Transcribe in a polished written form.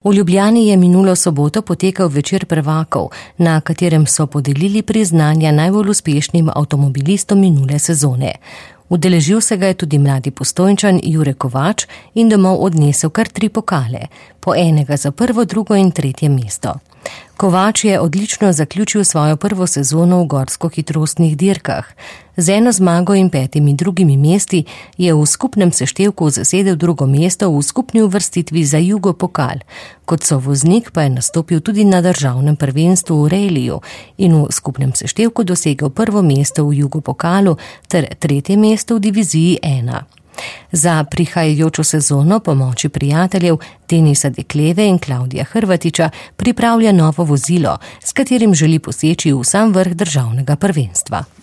V Ljubljani je minulo soboto potekal večer prvakov, na katerem so podelili priznanja najbolj uspešnim avtomobilistom minule sezone. Udeležil se ga je tudi mladi Postojnčan Jure Kovač in domov odnesel kar 3 pokale, po enega za prvo, drugo in tretje mesto. Kovač je odlično zaključil svojo prvo sezono v gorsko-hitrostnih dirkah. Z 1 zmago in 5 drugimi mesti je v skupnem seštevku zasedel drugo mesto v skupni uvrstitvi za Jugo pokal. Kot sovoznik pa je nastopil tudi na državnem prvenstvu v reliju in v skupnem seštevku dosegel prvo mesto v Jugo pokalu ter 3. mesto v diviziji 1. Za prihajajočo sezono pomoči prijateljev Denisa Dekleve in Klavdija Hrvatiča pripravlja novo vozilo, s katerim želi poseči v sam vrh državnega prvenstva.